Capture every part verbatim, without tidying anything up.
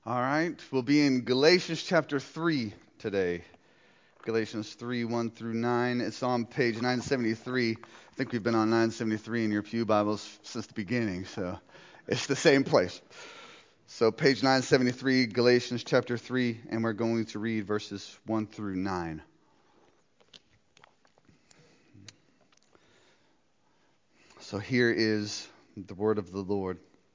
All right, we'll be in Galatians chapter three today. Galatians three, one through nine. It's on page nine seventy-three. I think we've been on nine seventy-three in your pew Bibles since the beginning, so it's the same place. So page nine seventy-three, Galatians chapter three, and we're going to read verses one through nine. So here is the word of the Lord.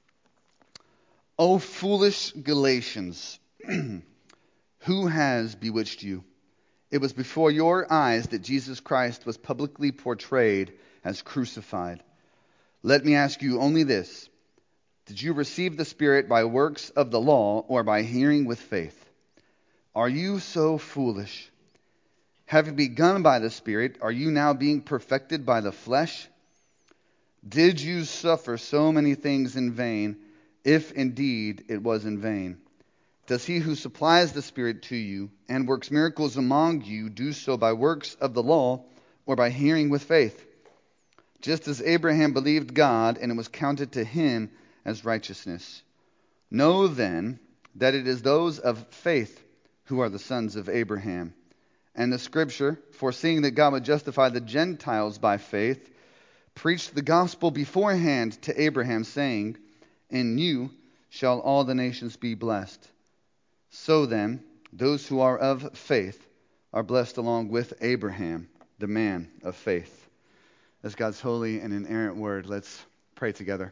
O foolish Galatians, who has bewitched you? It was before your eyes that Jesus Christ was publicly portrayed as crucified. Let me ask you only this. Did you receive the Spirit by works of the law or by hearing with faith? Are you so foolish? Having begun by the Spirit, are you now being perfected by the flesh? Did you suffer so many things in vain, if indeed it was in vain? Does he who supplies the Spirit to you and works miracles among you do so by works of the law or by hearing with faith? Just as Abraham believed God, and it was counted to him as righteousness. Know then that it is those of faith who are the sons of Abraham. And the Scripture, foreseeing that God would justify the Gentiles by faith, preached the gospel beforehand to Abraham, saying, in you shall all the nations be blessed. So then, those who are of faith are blessed along with Abraham, the man of faith. That's God's holy and inerrant word. Let's pray together.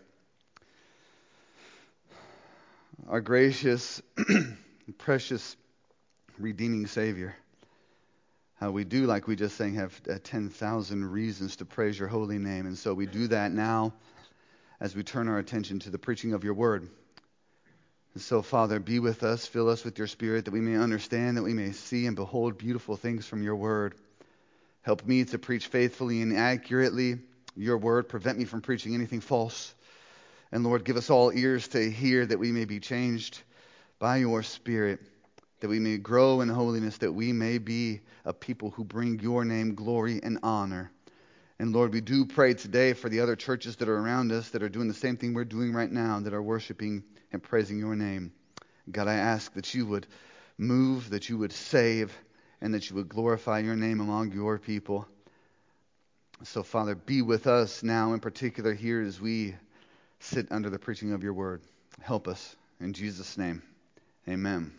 Our gracious, precious, redeeming Savior, how we do, like we just sang, have uh, ten thousand reasons to praise your holy name. And so we do that now as we turn our attention to the preaching of your word. And so, Father, be with us, fill us with your Spirit, that we may understand, that we may see and behold beautiful things from your word. Help me to preach faithfully and accurately your word. Prevent me from preaching anything false. And Lord, give us all ears to hear, that we may be changed by your Spirit, that we may grow in holiness, that we may be a people who bring your name glory and honor. And Lord, we do pray today for the other churches that are around us that are doing the same thing we're doing right now, that are worshiping and praising your name. God, I ask that you would move, that you would save, and that you would glorify your name among your people. So, Father, be with us now in particular here as we sit under the preaching of your word. Help us. In Jesus' name, amen.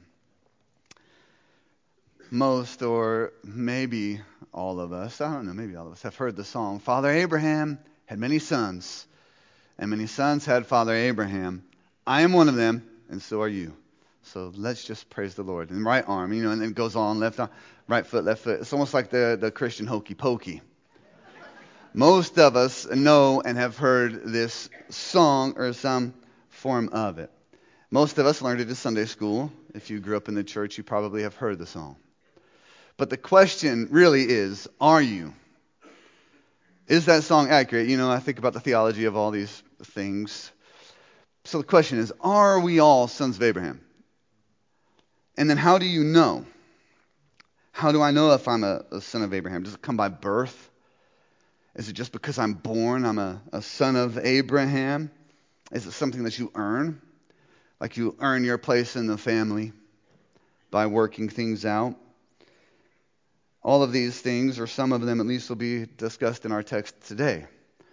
Most, or maybe all of us, I don't know, maybe all of us have heard the song, Father Abraham had many sons, and many sons had Father Abraham. I am one of them, and so are you. So let's just praise the Lord. And right arm, you know, and then it goes on, left arm, right foot, left foot. It's almost like the, the Christian hokey pokey. Most of us know and have heard this song or some form of it. Most of us learned it at Sunday school. If you grew up in the church, you probably have heard the song. But the question really is, are you? Is that song accurate? You know, I think about the theology of all these things. So the question is, are we all sons of Abraham? And then how do you know? How do I know if I'm a, a son of Abraham? Does it come by birth? Is it just because I'm born, I'm a, a son of Abraham? Is it something that you earn? Like you earn your place in the family by working things out? All of these things, or some of them at least, will be discussed in our text today.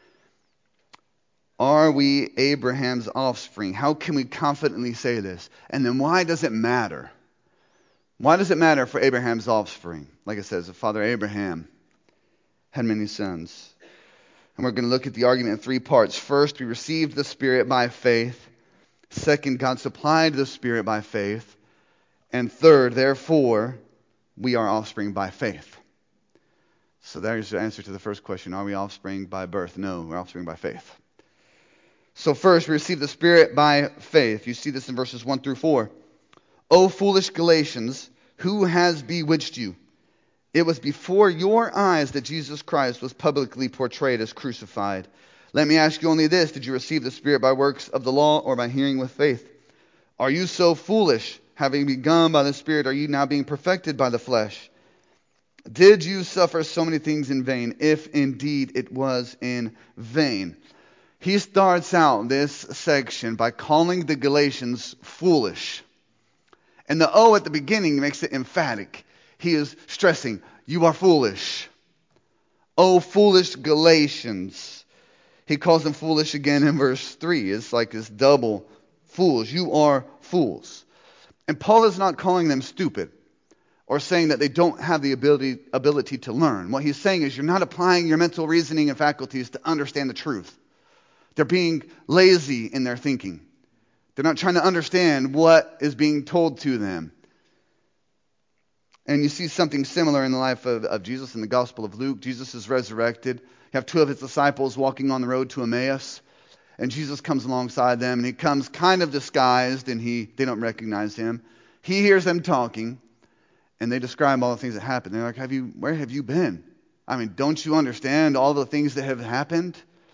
Are we Abraham's offspring? How can we confidently say this? And then why does it matter? Why does it matter for Abraham's offspring? Like it says, Father Abraham had many sons. And we're going to look at the argument in three parts. First, we received the Spirit by faith. Second, God supplied the Spirit by faith. And third, therefore, we are offspring by faith. So there's the answer to the first question. Are we offspring by birth? No, we're offspring by faith. So first, we receive the Spirit by faith. You see this in verses one through four. O foolish Galatians, who has bewitched you? It was before your eyes that Jesus Christ was publicly portrayed as crucified. Let me ask you only this. Did you receive the Spirit by works of the law or by hearing with faith? Are you so foolish? Having begun by the Spirit, are you now being perfected by the flesh? Did you suffer so many things in vain, if indeed it was in vain? He starts out this section by calling the Galatians foolish. And the O at the beginning makes it emphatic. He is stressing, you are foolish. O foolish Galatians. He calls them foolish again in verse three. It's like this double fools. You are fools. And Paul is not calling them stupid or saying that they don't have the ability, ability to learn. What he's saying is you're not applying your mental reasoning and faculties to understand the truth. They're being lazy in their thinking. They're not trying to understand what is being told to them. And you see something similar in the life of, of Jesus in the Gospel of Luke. Jesus is resurrected. You have two of his disciples walking on the road to Emmaus. And Jesus comes alongside them, and he comes kind of disguised, and he they don't recognize him. He hears them talking, and they describe all the things that happened. They're like, "Have you? Where have you been? I mean, don't you understand all the things that have happened?"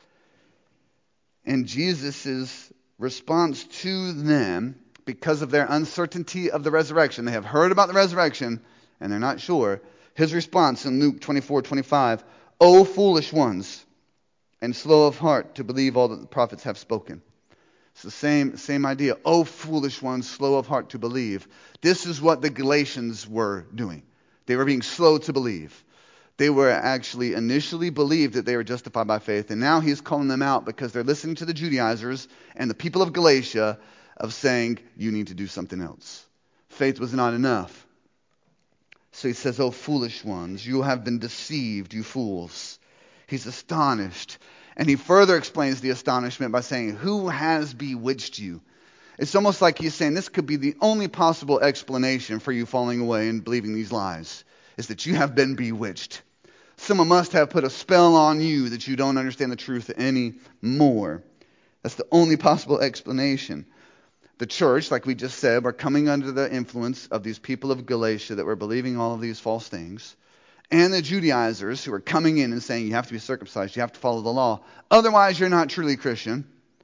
And Jesus' response to them, because of their uncertainty of the resurrection, they have heard about the resurrection, and they're not sure. His response in Luke twenty-four twenty-five, O foolish ones, and slow of heart to believe all that the prophets have spoken. It's the same, same idea. O foolish ones, slow of heart to believe. This is what the Galatians were doing. They were being slow to believe. They were actually initially believed that they were justified by faith, and now he's calling them out because they're listening to the Judaizers and the people of Galatia of saying, you need to do something else. Faith was not enough. So he says, O foolish ones, you have been deceived, you fools. He's astonished. And he further explains the astonishment by saying, who has bewitched you? It's almost like he's saying this could be the only possible explanation for you falling away and believing these lies, is that you have been bewitched. Someone must have put a spell on you that you don't understand the truth anymore. That's the only possible explanation. The church, like we just said, were coming under the influence of these people of Galatia that were believing all of these false things. And the Judaizers who are coming in and saying you have to be circumcised, you have to follow the law. Otherwise, you're not truly Christian.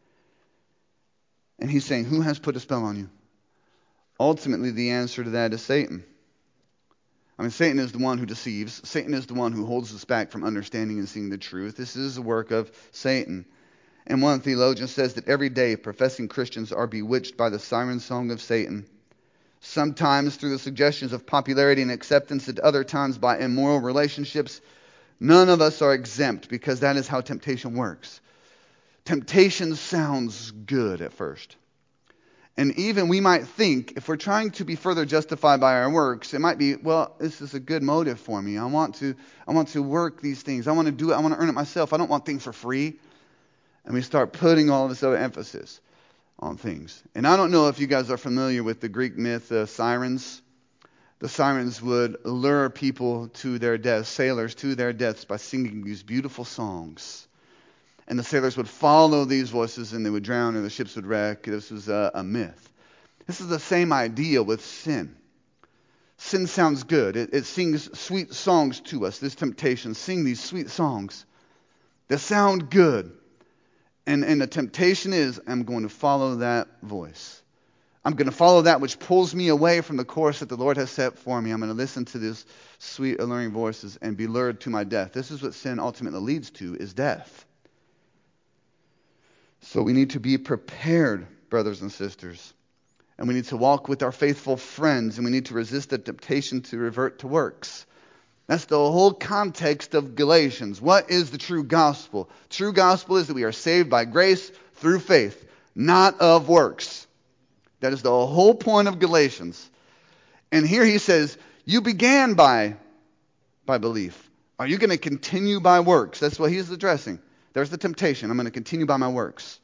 And he's saying, who has put a spell on you? Ultimately, the answer to that is Satan. I mean, Satan is the one who deceives. Satan is the one who holds us back from understanding and seeing the truth. This is the work of Satan. And one theologian says that every day professing Christians are bewitched by the siren song of Satan. Sometimes through the suggestions of popularity and acceptance, at other times by immoral relationships. None of us are exempt because that is how temptation works. Temptation sounds good at first. And even we might think, if we're trying to be further justified by our works, it might be, well, this is a good motive for me. I want to, I want to work these things. I want to do it. I want to earn it myself. I don't want things for free. And we start putting all this other emphasis on things. And I don't know if you guys are familiar with the Greek myth, uh, sirens. The sirens would lure people to their deaths, sailors to their deaths, by singing these beautiful songs. And the sailors would follow these voices and they would drown or the ships would wreck. This was a, a myth. This is the same idea with sin. Sin sounds good. It, it sings sweet songs to us. This temptation, sing these sweet songs that sound good. And, and the temptation is, I'm going to follow that voice. I'm going to follow that which pulls me away from the course that the Lord has set for me. I'm going to listen to these sweet, alluring voices and be lured to my death. This is what sin ultimately leads to, is death. So we need to be prepared, brothers and sisters. And we need to walk with our faithful friends, and we need to resist the temptation to revert to works. That's the whole context of Galatians. What is the true gospel? True gospel is that we are saved by grace through faith, not of works. That is the whole point of Galatians. And here he says, you began by, by belief. Are you going to continue by works? That's what he's addressing. There's the temptation. I'm going to continue by my works.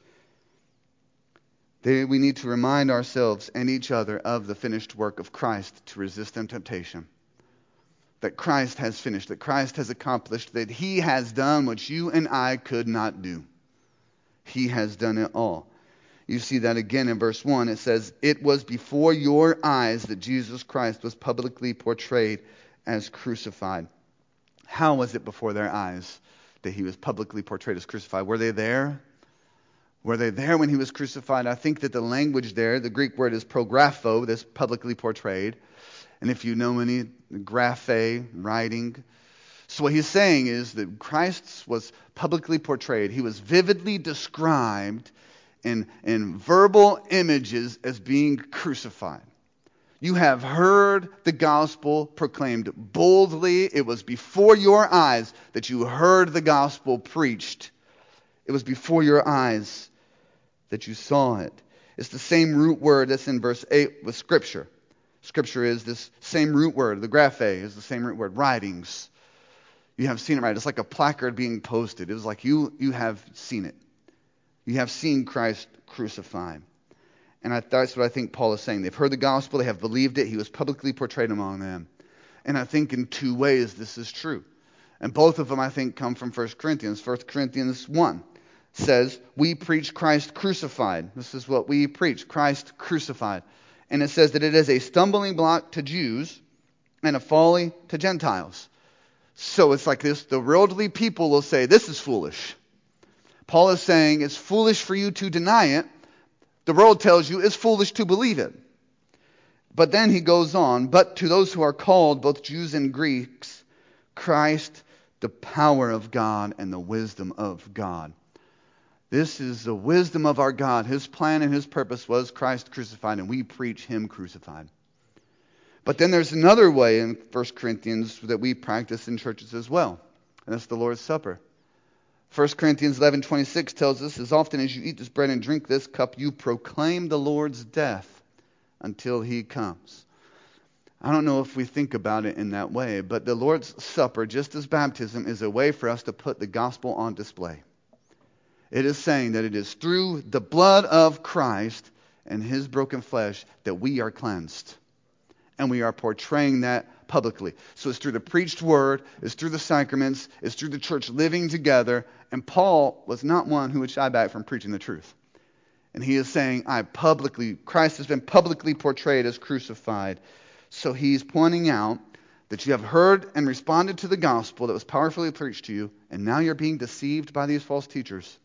They, we need to remind ourselves and each other of the finished work of Christ to resist the temptation. That Christ has finished, that Christ has accomplished, that he has done what you and I could not do. He has done it all. You see that again in verse one. It says, it was before your eyes that Jesus Christ was publicly portrayed as crucified. How was it before their eyes that he was publicly portrayed as crucified? Were they there? Were they there when he was crucified? I think that the language there, the Greek word is prographo, this publicly portrayed. And if you know any graphe, writing. So what he's saying is that Christ was publicly portrayed. He was vividly described in, in verbal images as being crucified. You have heard the gospel proclaimed boldly. It was before your eyes that you heard the gospel preached. It was before your eyes that you saw it. It's the same root word that's in verse eight with Scripture. Scripture is this same root word. The graphe is the same root word. Writings. You have seen it, right? It's like a placard being posted. It was like you, you have seen it. You have seen Christ crucified. And I, that's what I think Paul is saying. They've heard the gospel. They have believed it. He was publicly portrayed among them. And I think in two ways this is true. And both of them, I think, come from First Corinthians. First Corinthians one says, we preach Christ crucified. This is what we preach, Christ crucified. And it says that it is a stumbling block to Jews and a folly to Gentiles. So it's like this. The worldly people will say, this is foolish. Paul is saying it's foolish for you to deny it. The world tells you it's foolish to believe it. But then he goes on, but to those who are called, both Jews and Greeks, Christ, the power of God and the wisdom of God. This is the wisdom of our God. His plan and his purpose was Christ crucified, and we preach him crucified. But then there's another way in First Corinthians that we practice in churches as well, and that's the Lord's Supper. First Corinthians eleven twenty-six tells us, as often as you eat this bread and drink this cup, you proclaim the Lord's death until he comes. I don't know if we think about it in that way, but the Lord's Supper, just as baptism, is a way for us to put the gospel on display. It is saying that it is through the blood of Christ and his broken flesh that we are cleansed. And we are portraying that publicly. So it's through the preached word, it's through the sacraments, it's through the church living together. And Paul was not one who would shy back from preaching the truth. And he is saying, I publicly, Christ has been publicly portrayed as crucified. So he's pointing out that you have heard and responded to the gospel that was powerfully preached to you, and now you're being deceived by these false teachers.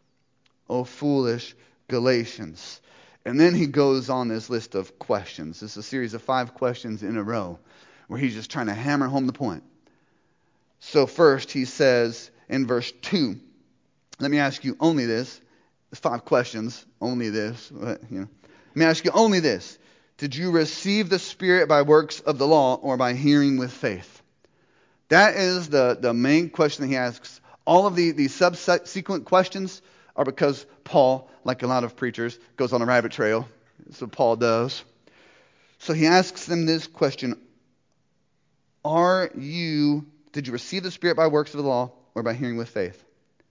O foolish Galatians. And then he goes on this list of questions. This is a series of five questions in a row where he's just trying to hammer home the point. So first he says in verse two, let me ask you only this. There's five questions, only this. But, you know. Let me ask you only this. Did you receive the Spirit by works of the law or by hearing with faith? That is the, the main question that he asks. All of the, the subsequent questions are because Paul, like a lot of preachers, goes on a rabbit trail. That's what Paul does. So he asks them this question. Are you, did you receive the Spirit by works of the law or by hearing with faith?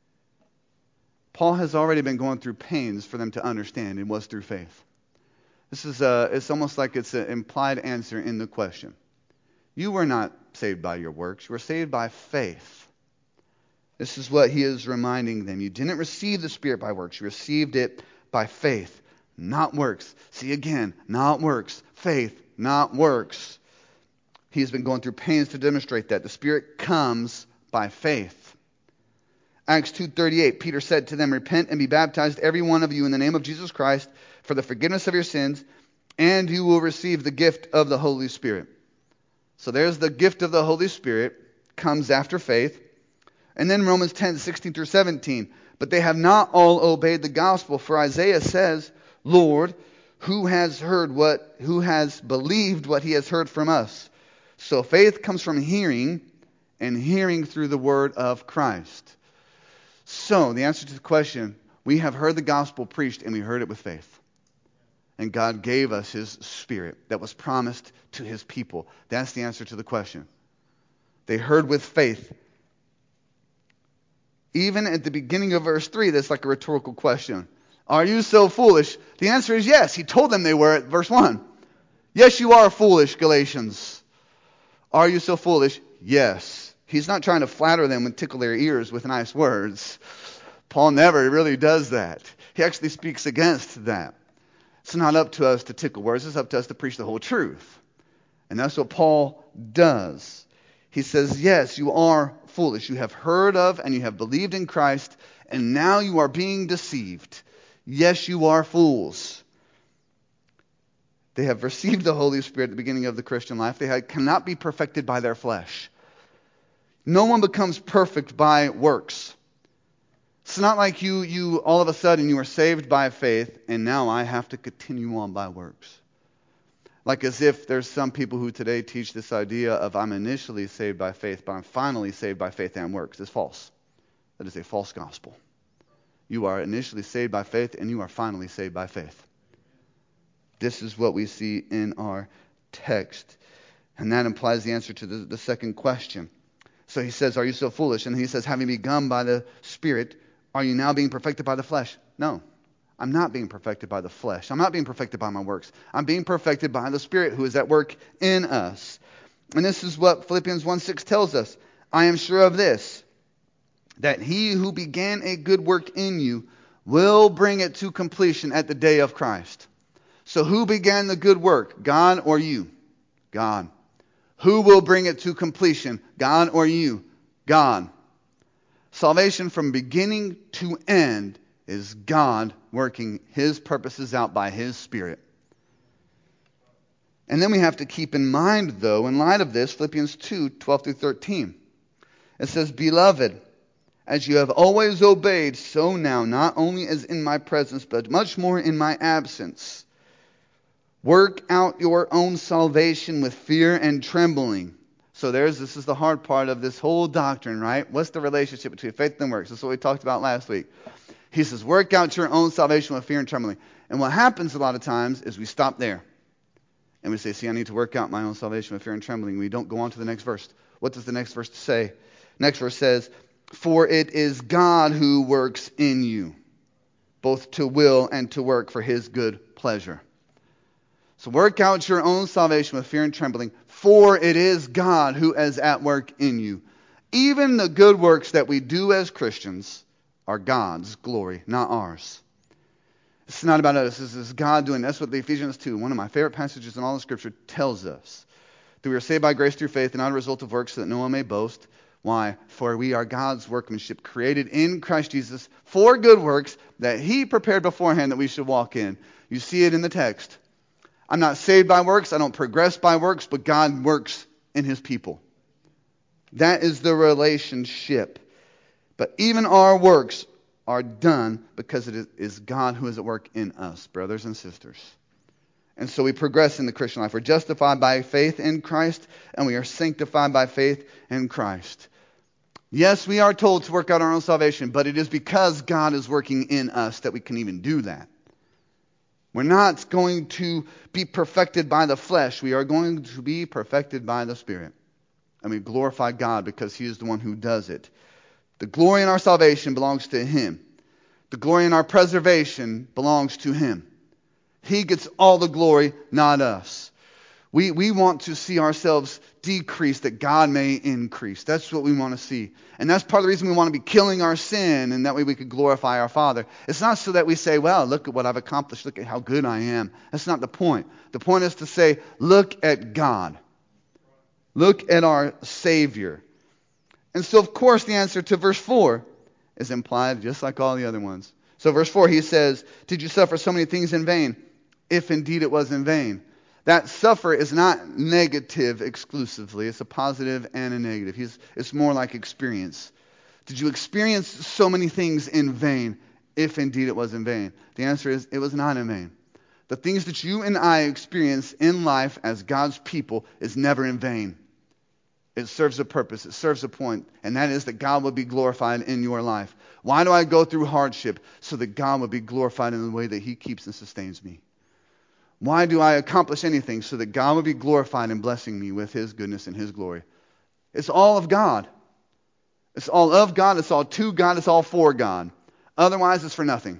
Paul has already been going through pains for them to understand. It was through faith. This is a, it's almost like it's an implied answer in the question. You were not saved by your works. You were saved by faith. This is what he is reminding them. You didn't receive the Spirit by works. You received it by faith, not works. See again, not works. Faith, not works. He's been going through pains to demonstrate that. The Spirit comes by faith. Acts two thirty-eight, Peter said to them, repent and be baptized, every one of you, in the name of Jesus Christ, for the forgiveness of your sins, and you will receive the gift of the Holy Spirit. So there's the gift of the Holy Spirit, comes after faith. And then Romans ten, sixteen through seventeen. But they have not all obeyed the gospel. For Isaiah says, Lord, who has heard what, who has believed what he has heard from us? So faith comes from hearing, and hearing through the word of Christ. So the answer to the question, we have heard the gospel preached, and we heard it with faith. And God gave us his Spirit that was promised to his people. That's the answer to the question. They heard with faith. Even at the beginning of verse three, that's like a rhetorical question. Are you so foolish? The answer is yes. He told them they were at verse one. Yes, you are foolish, Galatians. Are you so foolish? Yes. He's not trying to flatter them and tickle their ears with nice words. Paul never really does that. He actually speaks against that. It's not up to us to tickle words. It's up to us to preach the whole truth. And that's what Paul does. He says, yes, you are foolish. You have heard of and you have believed in Christ, and now you are being deceived. Yes, you are fools. They have received the Holy Spirit at the beginning of the Christian life. They cannot be perfected by their flesh. No one becomes perfect by works. It's not like you, you all of a sudden you are saved by faith, and now I have to continue on by works. Like as if there's some people who today teach this idea of I'm initially saved by faith, but I'm finally saved by faith and works. It's false. That is a false gospel. You are initially saved by faith, and you are finally saved by faith. This is what we see in our text. And that implies the answer to the, the second question. So he says, are you so foolish? And he says, having begun by the Spirit, are you now being perfected by the flesh? No, I'm not being perfected by the flesh. I'm not being perfected by my works. I'm being perfected by the Spirit who is at work in us. And this is what Philippians one six tells us. I am sure of this, that he who began a good work in you will bring it to completion at the day of Christ. So who began the good work? God or you? God. Who will bring it to completion? God or you? God. Salvation from beginning to end is God working His purposes out by His Spirit. And then we have to keep in mind, though, in light of this, Philippians two twelve through thirteen. It says, Beloved, as you have always obeyed, so now, not only as in my presence, but much more in my absence. Work out your own salvation with fear and trembling. So there's this is the hard part of this whole doctrine, right? What's the relationship between faith and works? That's what we talked about last week. He says, work out your own salvation with fear and trembling. And what happens a lot of times is we stop there. And we say, see, I need to work out my own salvation with fear and trembling. We don't go on to the next verse. What does the next verse say? Next verse says, for it is God who works in you, both to will and to work for His good pleasure. So work out your own salvation with fear and trembling, for it is God who is at work in you. Even the good works that we do as Christians are God's glory, not ours. It's not about us. This is God doing. That's what the Ephesians two, one of my favorite passages in all of Scripture, tells us. That we are saved by grace through faith and not a result of works, so that no one may boast. Why? For we are God's workmanship, created in Christ Jesus for good works that He prepared beforehand that we should walk in. You see it in the text. I'm not saved by works. I don't progress by works, but God works in His people. That is the relationship. But even our works are done because it is God who is at work in us, brothers and sisters. And so we progress in the Christian life. We're justified by faith in Christ, and we are sanctified by faith in Christ. Yes, we are told to work out our own salvation, but it is because God is working in us that we can even do that. We're not going to be perfected by the flesh. We are going to be perfected by the Spirit. And we glorify God because He is the one who does it. The glory in our salvation belongs to Him. The glory in our preservation belongs to Him. He gets all the glory, not us. We, we want to see ourselves decrease that God may increase. That's what we want to see. And that's part of the reason we want to be killing our sin, and that way we could glorify our Father. It's not so that we say, well, look at what I've accomplished. Look at how good I am. That's not the point. The point is to say, look at God. Look at our Savior. And so, of course, the answer to verse four is implied just like all the other ones. So verse four, he says, did you suffer so many things in vain? If indeed it was in vain. That suffer is not negative exclusively. It's a positive and a negative. He's, it's more like experience. Did you experience so many things in vain, if indeed it was in vain? The answer is, it was not in vain. The things that you and I experience in life as God's people is never in vain. It serves a purpose. It serves a point. And that is that God will be glorified in your life. Why do I go through hardship? So that God will be glorified in the way that He keeps and sustains me. Why do I accomplish anything? So that God will be glorified and blessing me with His goodness and His glory. It's all of God. It's all of God. It's all to God. It's all for God. Otherwise, it's for nothing.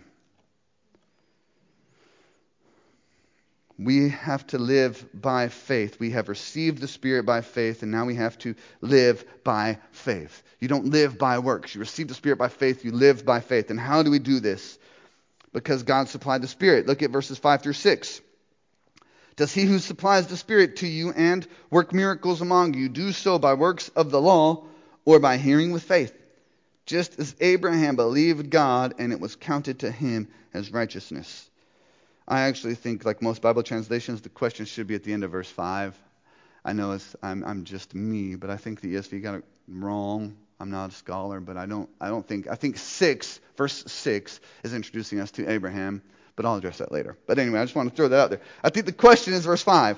We have to live by faith. We have received the Spirit by faith, and now we have to live by faith. You don't live by works. You receive the Spirit by faith. You live by faith. And how do we do this? Because God supplied the Spirit. Look at verses five through six. Does He who supplies the Spirit to you and work miracles among you do so by works of the law or by hearing with faith? Just as Abraham believed God, and it was counted to him as righteousness. I actually think, like most Bible translations, the question should be at the end of verse five. I know it's, I'm, I'm just me, but I think the E S V got it wrong. I'm not a scholar, but I don't I don't think I think six, verse six is introducing us to Abraham, but I'll address that later. But anyway, I just want to throw that out there. I think the question is verse five.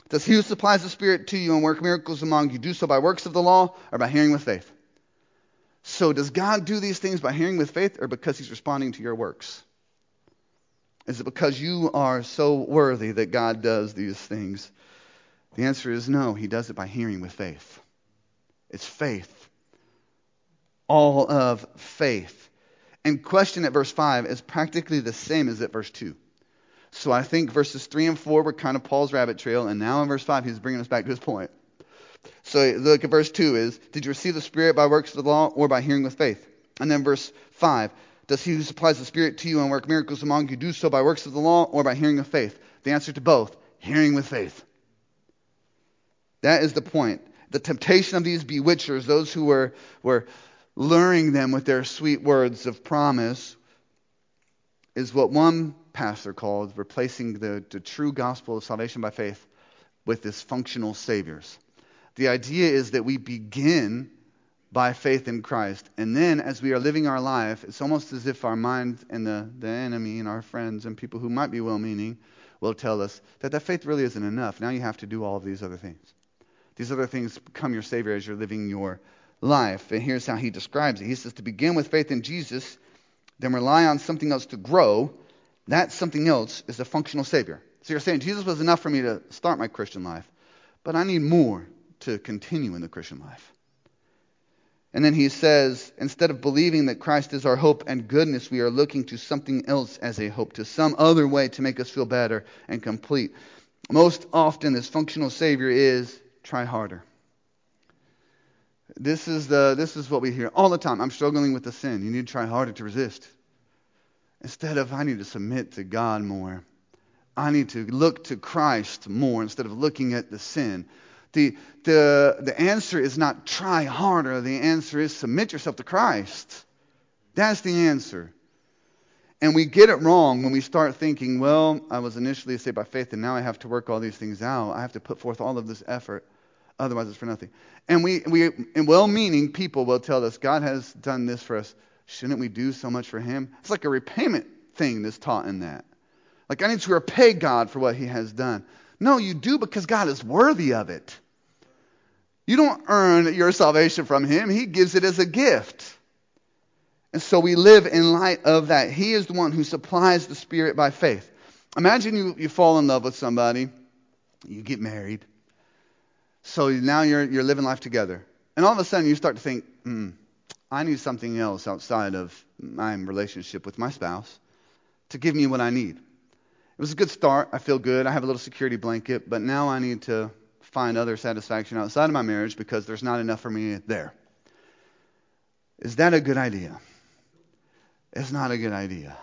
Does he who supplies the Spirit to you and work miracles among you do so by works of the law or by hearing with faith? So does God do these things by hearing with faith or because he's responding to your works? Is it because you are so worthy that God does these things? The answer is no. He does it by hearing with faith. It's faith. All of faith. And question at verse five is practically the same as at verse two. So I think verses three and four were kind of Paul's rabbit trail, and now in verse five he's bringing us back to his point. So look at verse two is, did you receive the Spirit by works of the law or by hearing with faith? And then verse five, does he who supplies the Spirit to you and work miracles among you do so by works of the law or by hearing with faith? The answer to both, hearing with faith. That is the point. The temptation of these bewitchers, those who were, were luring them with their sweet words of promise, is what one pastor called replacing the, the true gospel of salvation by faith with this functional saviors. The idea is that we begin by faith in Christ, and then as we are living our life, it's almost as if our mind and the, the enemy and our friends and people who might be well-meaning will tell us that that faith really isn't enough. Now you have to do all of these other things. These other things become your savior as you're living your life. And here's how he describes it. He says to begin with faith in Jesus, then rely on something else to grow. That something else is a functional savior. So you're saying Jesus was enough for me to start my Christian life, but I need more to continue in the Christian life. And then he says, instead of believing that Christ is our hope and goodness, we are looking to something else as a hope, to some other way to make us feel better and complete. Most often, this functional savior is try harder. This is the this is what we hear all the time. I'm struggling with the sin. You need to try harder to resist. Instead of, I need to submit to God more. I need to look to Christ more instead of looking at the sin. The, the, the answer is not try harder. The answer is submit yourself to Christ. That's the answer. And we get it wrong when we start thinking, well, I was initially saved by faith and now I have to work all these things out. I have to put forth all of this effort. Otherwise it's for nothing. And we, we and well-meaning people will tell us, God has done this for us. Shouldn't we do so much for him? It's like a repayment thing that's taught in that. Like I need to repay God for what he has done. No, you do because God is worthy of it. You don't earn your salvation from him. He gives it as a gift. And so we live in light of that. He is the one who supplies the Spirit by faith. Imagine you, you fall in love with somebody. You get married. So now you're you're living life together. And all of a sudden you start to think, hmm, I need something else outside of my relationship with my spouse to give me what I need. It was a good start. I feel good. I have a little security blanket. But now I need to find other satisfaction outside of my marriage because there's not enough for me there. Is that a good idea? It's not a good idea.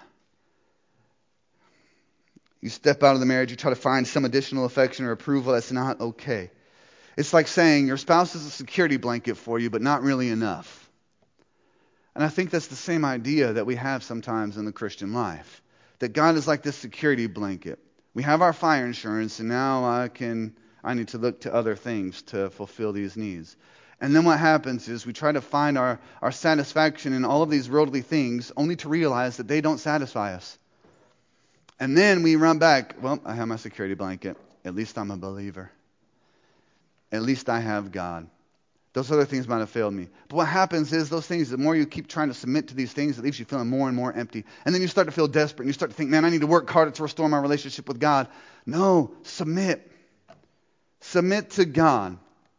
You step out of the marriage, you try to find some additional affection or approval. That's not okay. It's like saying your spouse is a security blanket for you, but not really enough. And I think that's the same idea that we have sometimes in the Christian life. That God is like this security blanket. We have our fire insurance, and now I can I need to look to other things to fulfill these needs. And then what happens is we try to find our, our satisfaction in all of these worldly things, only to realize that they don't satisfy us. And then we run back, well, I have my security blanket. At least I'm a believer. At least I have God. Those other things might have failed me. But what happens is those things, the more you keep trying to submit to these things, it leaves you feeling more and more empty. And then you start to feel desperate, and you start to think, man, I need to work harder to restore my relationship with God. No, submit. Submit to God.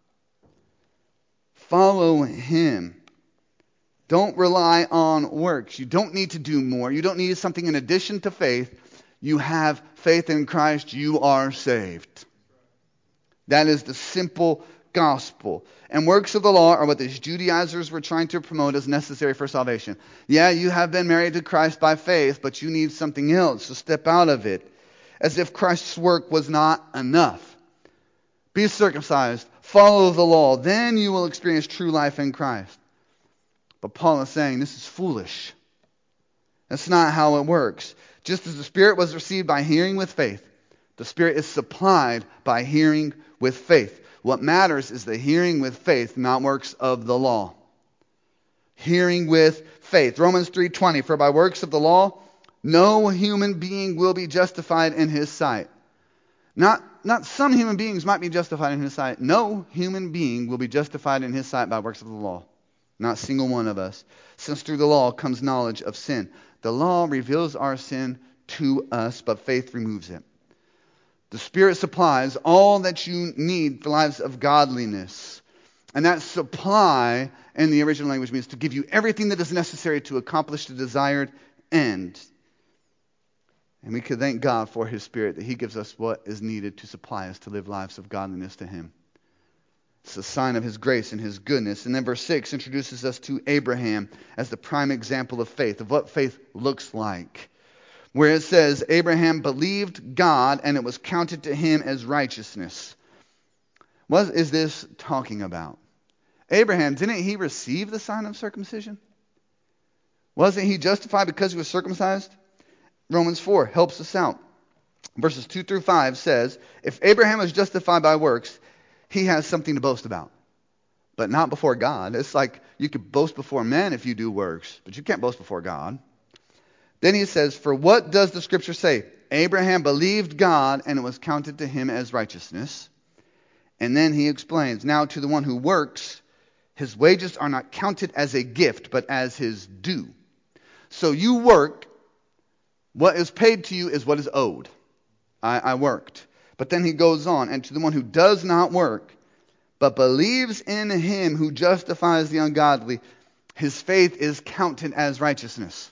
Follow him. Don't rely on works. You don't need to do more. You don't need something in addition to faith. You have faith in Christ. You are saved. That is the simple gospel. And works of the law are what these Judaizers were trying to promote as necessary for salvation. Yeah, you have been married to Christ by faith, but you need something else. So step out of it. As if Christ's work was not enough. Be circumcised. Follow the law. Then you will experience true life in Christ. But Paul is saying this is foolish. That's not how it works. Just as the Spirit was received by hearing with faith, the Spirit is supplied by hearing with faith. What matters is the hearing with faith, not works of the law. Hearing with faith. Romans three twenty, for by works of the law, no human being will be justified in his sight. Not, not some human beings might be justified in his sight. No human being will be justified in his sight by works of the law. Not a single one of us. Since through the law comes knowledge of sin. The law reveals our sin to us, but faith removes it. The Spirit supplies all that you need for lives of godliness. And that supply in the original language means to give you everything that is necessary to accomplish the desired end. And we could thank God for His Spirit that He gives us what is needed to supply us to live lives of godliness to Him. It's a sign of His grace and His goodness. And then verse six introduces us to Abraham as the prime example of faith, of what faith looks like. Where it says, Abraham believed God and it was counted to him as righteousness. What is this talking about? Abraham, didn't he receive the sign of circumcision? Wasn't he justified because he was circumcised? Romans four helps us out. Verses two through five says, if Abraham is justified by works, he has something to boast about. But not before God. It's like you could boast before men if you do works, but you can't boast before God. Then he says, for what does the scripture say? Abraham believed God and it was counted to him as righteousness. And then he explains, now to the one who works, his wages are not counted as a gift, but as his due. So you work, what is paid to you is what is owed. I, I worked. But then he goes on, and to the one who does not work, but believes in him who justifies the ungodly, his faith is counted as righteousness.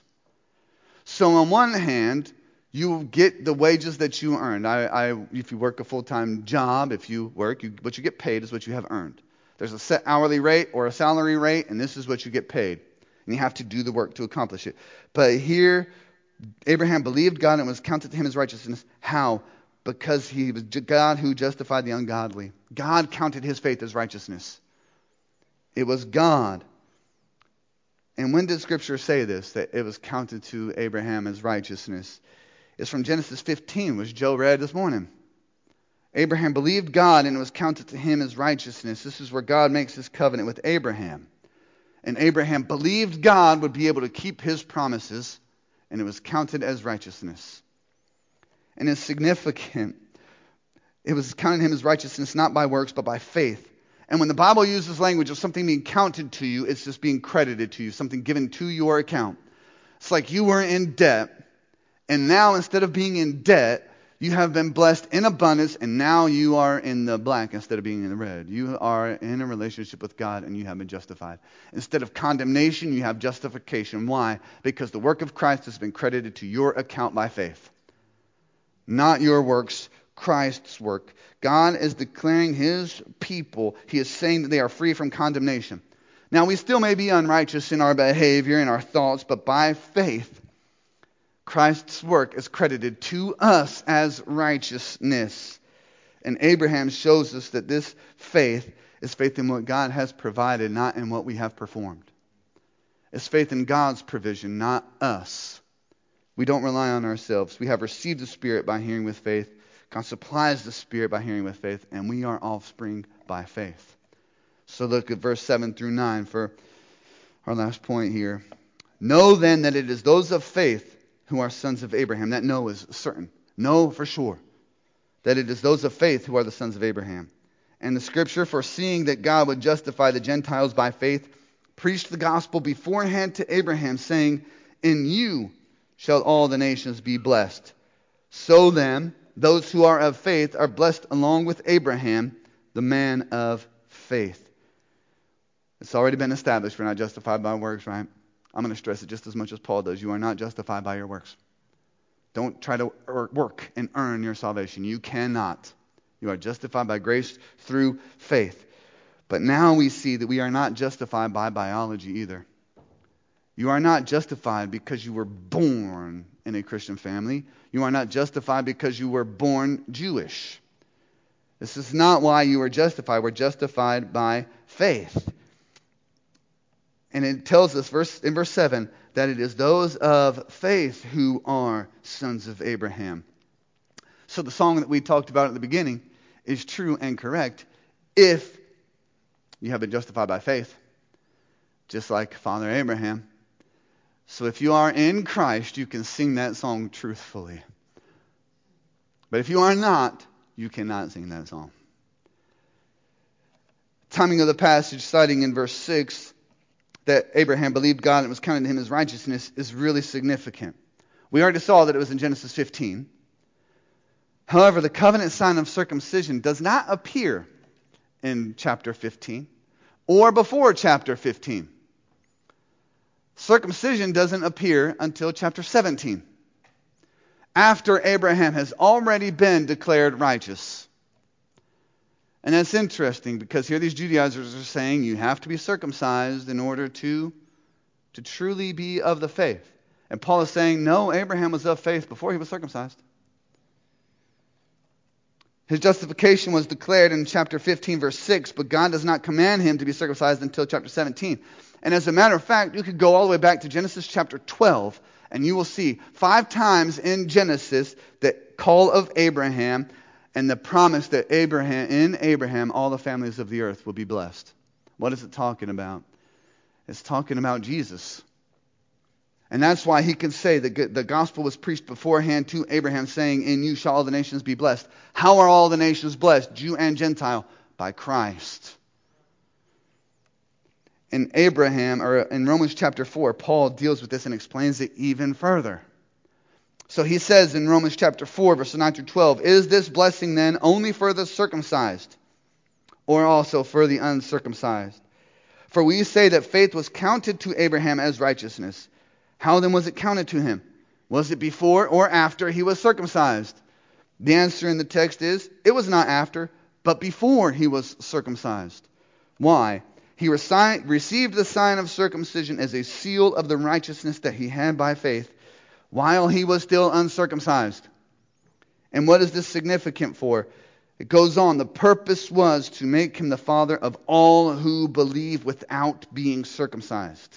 So on one hand, you get the wages that you earned. I, I, if you work a full-time job, if you work, you, what you get paid is what you have earned. There's a set hourly rate or a salary rate, and this is what you get paid. And you have to do the work to accomplish it. But here, Abraham believed God and it was counted to him as righteousness. How? Because he was God who justified the ungodly. God counted his faith as righteousness. It was God. And when did Scripture say this, that it was counted to Abraham as righteousness? It's from Genesis fifteen, which Joe read this morning. Abraham believed God and it was counted to him as righteousness. This is where God makes his covenant with Abraham. And Abraham believed God would be able to keep his promises, and it was counted as righteousness. And it's significant. It was counted him as righteousness not by works, but by faith. And when the Bible uses language of something being counted to you, it's just being credited to you, something given to your account. It's like you were in debt, and now instead of being in debt, you have been blessed in abundance, and now you are in the black instead of being in the red. You are in a relationship with God, and you have been justified. Instead of condemnation, you have justification. Why? Because the work of Christ has been credited to your account by faith. Not your works, Christ's work. God is declaring his people, he is saying that they are free from condemnation. Now, we still may be unrighteous in our behavior and our thoughts, but by faith, Christ's work is credited to us as righteousness. And Abraham shows us that this faith is faith in what God has provided, not in what we have performed. It's faith in God's provision, not us. We don't rely on ourselves. We have received the Spirit by hearing with faith. God supplies the Spirit by hearing with faith, and we are offspring by faith. So look at verse seven through nine for our last point here. Know then that it is those of faith who are sons of Abraham. That know is certain. Know for sure that it is those of faith who are the sons of Abraham. And the Scripture, foreseeing that God would justify the Gentiles by faith, preached the gospel beforehand to Abraham, saying, in you shall all the nations be blessed. So then, those who are of faith are blessed along with Abraham, the man of faith. It's already been established we're not justified by works, right? I'm going to stress it just as much as Paul does. You are not justified by your works. Don't try to work and earn your salvation. You cannot. You are justified by grace through faith. But now we see that we are not justified by biology either. You are not justified because you were born in a Christian family. You are not justified because you were born Jewish. This is not why you are justified. We're justified by faith. And it tells us verse, in verse seven that it is those of faith who are sons of Abraham. So the song that we talked about at the beginning is true and correct if you have been justified by faith, just like Father Abraham. So if you are in Christ, you can sing that song truthfully. But if you are not, you cannot sing that song. Timing of the passage, citing in verse six, that Abraham believed God and it was counted to him as righteousness, is really significant. We already saw that it was in Genesis fifteen. However, the covenant sign of circumcision does not appear in chapter fifteen or before chapter fifteen. Circumcision doesn't appear until chapter seventeen, after Abraham has already been declared righteous. And that's interesting because here these Judaizers are saying you have to be circumcised in order to, to truly be of the faith. And Paul is saying, no, Abraham was of faith before he was circumcised. His justification was declared in chapter fifteen, verse six, but God does not command him to be circumcised until chapter seventeen. And as a matter of fact, you could go all the way back to Genesis chapter twelve, and you will see five times in Genesis the call of Abraham and the promise that Abraham, in Abraham, all the families of the earth will be blessed. What is it talking about? It's talking about Jesus. And that's why he can say that the gospel was preached beforehand to Abraham, saying, in you shall all the nations be blessed. How are all the nations blessed, Jew and Gentile? By Christ. In Abraham, or in Romans chapter four, Paul deals with this and explains it even further. So he says in Romans chapter four, verses nine through twelve, is this blessing then only for the circumcised, or also for the uncircumcised? For we say that faith was counted to Abraham as righteousness. How then was it counted to him? Was it before or after he was circumcised? The answer in the text is, it was not after, but before he was circumcised. Why? He reci- received the sign of circumcision as a seal of the righteousness that he had by faith, while he was still uncircumcised. And what is this significant for? It goes on. The purpose was to make him the father of all who believe without being circumcised,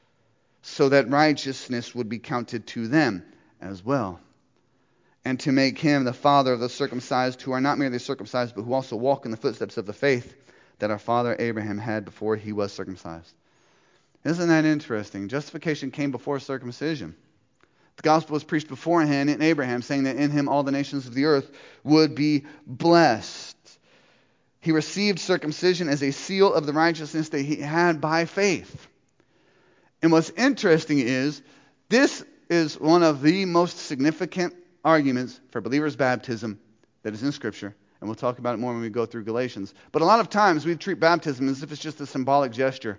so that righteousness would be counted to them as well. And to make him the father of the circumcised who are not merely circumcised, but who also walk in the footsteps of the faith that our father Abraham had before he was circumcised. Isn't that interesting? Justification came before circumcision. The gospel was preached beforehand in Abraham, saying that in him all the nations of the earth would be blessed. He received circumcision as a seal of the righteousness that he had by faith. And what's interesting is, this is one of the most significant arguments for believers' baptism that is in Scripture. And we'll talk about it more when we go through Galatians. But a lot of times we treat baptism as if it's just a symbolic gesture.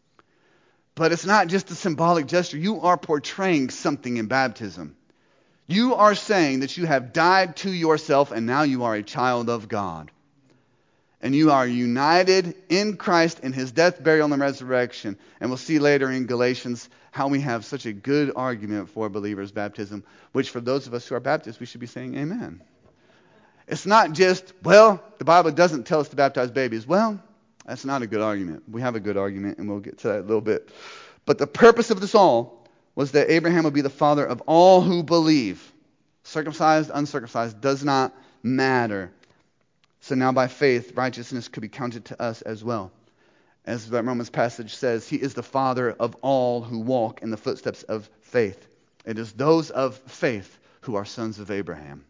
But it's not just a symbolic gesture. You are portraying something in baptism. You are saying that you have died to yourself and now you are a child of God. And you are united in Christ in his death, burial, and resurrection. And we'll see later in Galatians how we have such a good argument for believers' baptism, which for those of us who are Baptists, we should be saying amen. It's not just, well, the Bible doesn't tell us to baptize babies. Well, that's not a good argument. We have a good argument, and we'll get to that a little bit. But the purpose of this all was that Abraham would be the father of all who believe. Circumcised, uncircumcised, does not matter. So now by faith, righteousness could be counted to us as well. As that Romans passage says, he is the father of all who walk in the footsteps of faith. It is those of faith who are sons of Abraham.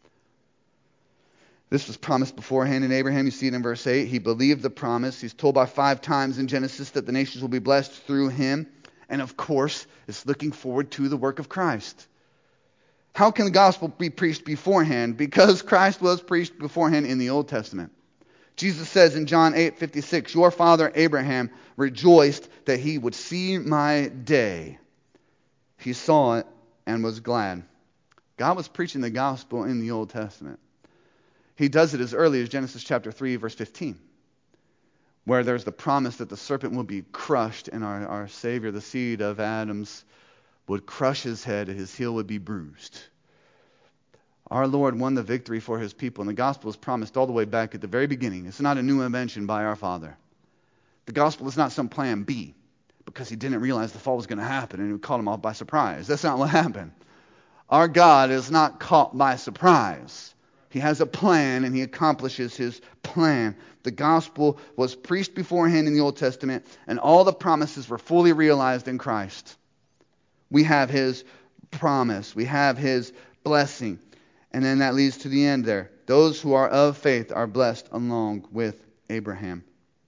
This was promised beforehand in Abraham. You see it in verse eight. He believed the promise. He's told by five times in Genesis that the nations will be blessed through him. And of course, it's looking forward to the work of Christ. How can the gospel be preached beforehand? Because Christ was preached beforehand in the Old Testament. Jesus says in John eight fifty-six, your father Abraham rejoiced that he would see my day. He saw it and was glad. God was preaching the gospel in the Old Testament. He does it as early as Genesis chapter three, verse fifteen, where there's the promise that the serpent will be crushed and our, our Savior, the seed of Adam's, would crush his head and his heel would be bruised. Our Lord won the victory for his people, and the gospel is promised all the way back at the very beginning. It's not a new invention by our Father. The gospel is not some plan B, because he didn't realize the fall was going to happen and it caught him off by surprise. That's not what happened. Our God is not caught by surprise. He has a plan, and he accomplishes his plan. The gospel was preached beforehand in the Old Testament, and all the promises were fully realized in Christ. We have his promise. We have his blessing. And then that leads to the end there. Those who are of faith are blessed along with Abraham.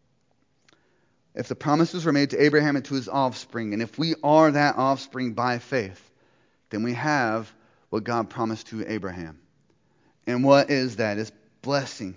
If the promises were made to Abraham and to his offspring, and if we are that offspring by faith, then we have what God promised to Abraham. And what is that? It's blessing.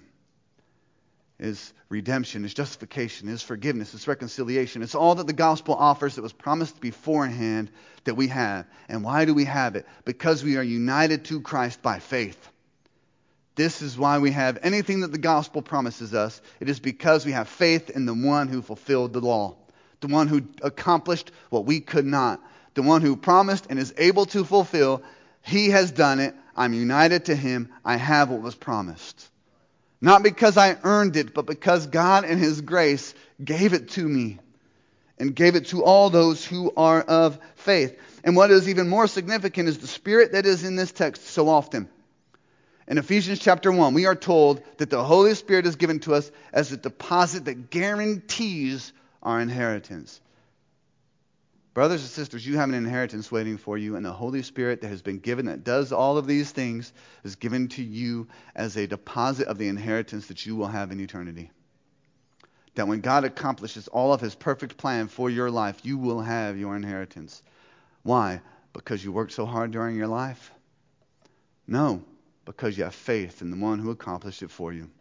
Is redemption, is justification, is forgiveness, is reconciliation. It's all that the gospel offers that was promised beforehand that we have. And why do we have it? Because we are united to Christ by faith. This is why we have anything that the gospel promises us. It is because we have faith in the one who fulfilled the law, the one who accomplished what we could not, the one who promised and is able to fulfill. He has done it. I'm united to him. I have what was promised. Not because I earned it, but because God in his grace gave it to me and gave it to all those who are of faith. And what is even more significant is the spirit that is in this text so often. In Ephesians chapter one, we are told that the Holy Spirit is given to us as a deposit that guarantees our inheritance. Brothers and sisters, you have an inheritance waiting for you, and the Holy Spirit that has been given, that does all of these things, is given to you as a deposit of the inheritance that you will have in eternity. That when God accomplishes all of his perfect plan for your life, you will have your inheritance. Why? Because you worked so hard during your life? No, because you have faith in the one who accomplished it for you.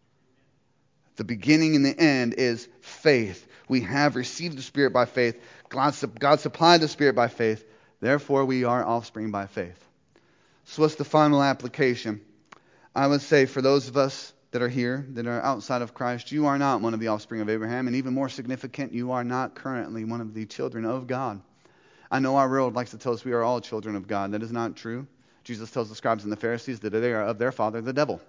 The beginning and the end is faith. We have received the Spirit by faith. God, God supplied the Spirit by faith. Therefore, we are offspring by faith. So what's the final application? I would say for those of us that are here, that are outside of Christ, you are not one of the offspring of Abraham. And even more significant, you are not currently one of the children of God. I know our world likes to tell us we are all children of God. That is not true. Jesus tells the scribes and the Pharisees that they are of their father, the devil.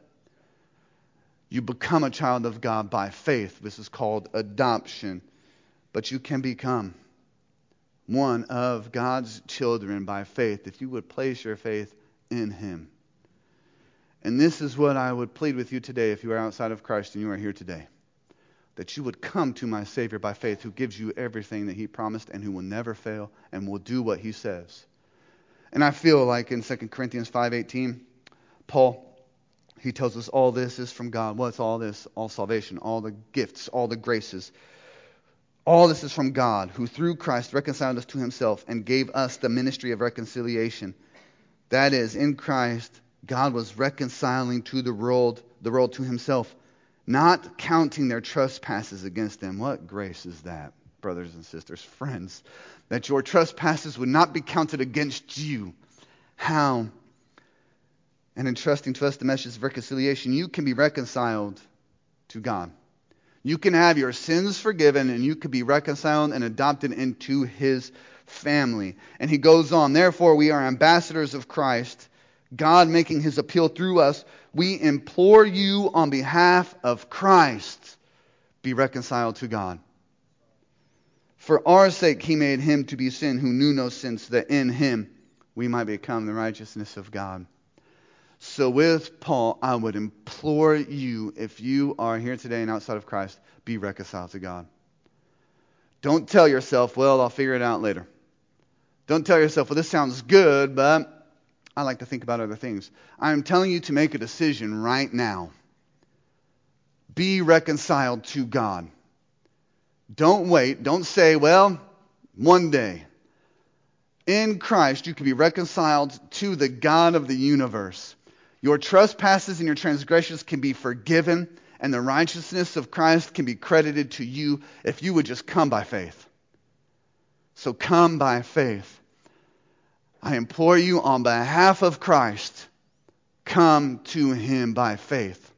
You become a child of God by faith. This is called adoption. But you can become one of God's children by faith if you would place your faith in him. And this is what I would plead with you today if you are outside of Christ and you are here today. That you would come to my Savior by faith, who gives you everything that he promised and who will never fail and will do what he says. And I feel like in Second Corinthians five eighteen, Paul, he tells us all this is from God. What's all this? All salvation, all the gifts, all the graces. All this is from God, who through Christ reconciled us to himself and gave us the ministry of reconciliation. That is, in Christ, God was reconciling to the world, the world to himself, not counting their trespasses against them. What grace is that, brothers and sisters, friends? That your trespasses would not be counted against you. How? And entrusting to us the message of reconciliation, you can be reconciled to God. You can have your sins forgiven, and you can be reconciled and adopted into his family. And he goes on, therefore we are ambassadors of Christ, God making his appeal through us. We implore you on behalf of Christ, be reconciled to God. For our sake he made him to be sin who knew no sin, so that in him we might become the righteousness of God. So with Paul, I would implore you, if you are here today and outside of Christ, be reconciled to God. Don't tell yourself, well, I'll figure it out later. Don't tell yourself, well, this sounds good, but I like to think about other things. I'm telling you to make a decision right now. Be reconciled to God. Don't wait. Don't say, well, one day. In Christ, you can be reconciled to the God of the universe. Your trespasses and your transgressions can be forgiven, and the righteousness of Christ can be credited to you if you would just come by faith. So come by faith. I implore you on behalf of Christ, come to him by faith.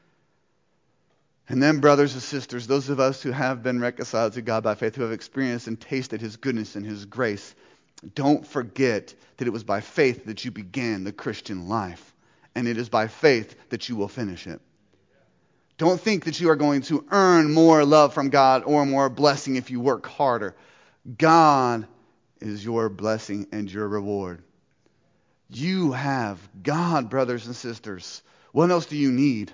And then, brothers and sisters, those of us who have been reconciled to God by faith, who have experienced and tasted his goodness and his grace, don't forget that it was by faith that you began the Christian life. And it is by faith that you will finish it. Don't think that you are going to earn more love from God or more blessing if you work harder. God is your blessing and your reward. You have God, brothers and sisters. What else do you need?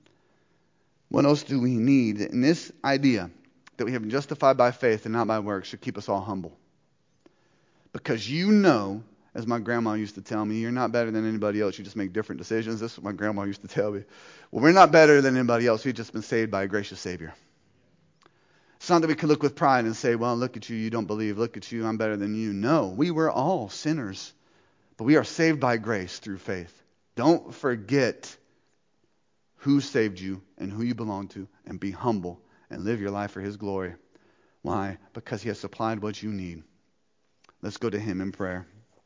What else do we need? And this idea that we have been justified by faith and not by works should keep us all humble. Because you know As my grandma used to tell me, you're not better than anybody else. You just make different decisions. This is what my grandma used to tell me. Well, we're not better than anybody else. We've just been saved by a gracious Savior. It's not that we could look with pride and say, well, look at you, you don't believe. Look at you, I'm better than you. No, we were all sinners. But we are saved by grace through faith. Don't forget who saved you and who you belong to, and be humble and live your life for His glory. Why? Because He has supplied what you need. Let's go to Him in prayer.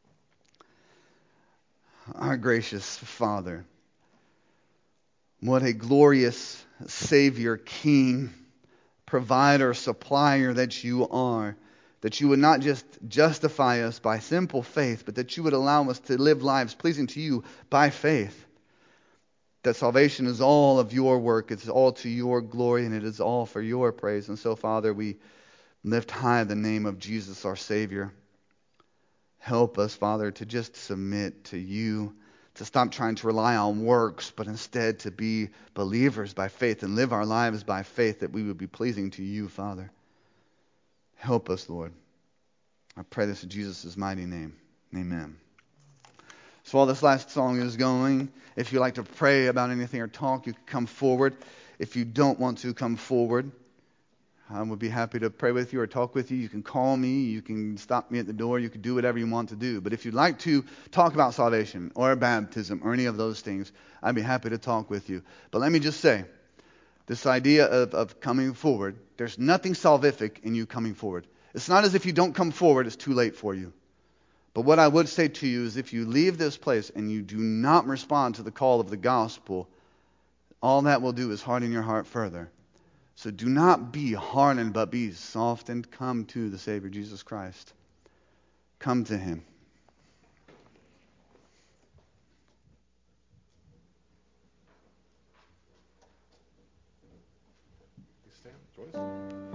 Our gracious Father, what a glorious Savior, King, provider, supplier that you are. That you would not just justify us by simple faith, but that you would allow us to live lives pleasing to you by faith. That salvation is all of your work, it's all to your glory, and it is all for your praise. And so, Father, we lift high the name of Jesus, our Savior. Help us, Father, to just submit to you, to stop trying to rely on works, but instead to be believers by faith and live our lives by faith, that we would be pleasing to you, Father. Help us, Lord. I pray this in Jesus' mighty name. Amen. So while this last song is going, if you'd like to pray about anything or talk, you can come forward. If you don't want to come forward, I would be happy to pray with you or talk with you. You can call me. You can stop me at the door. You can do whatever you want to do. But if you'd like to talk about salvation or baptism or any of those things, I'd be happy to talk with you. But let me just say, this idea of, of coming forward, there's nothing salvific in you coming forward. It's not as if you don't come forward, it's too late for you. But what I would say to you is, if you leave this place and you do not respond to the call of the gospel, all that will do is harden your heart further. So do not be hardened, but be softened. Come to the Savior, Jesus Christ. Come to Him. Stand, Joyce.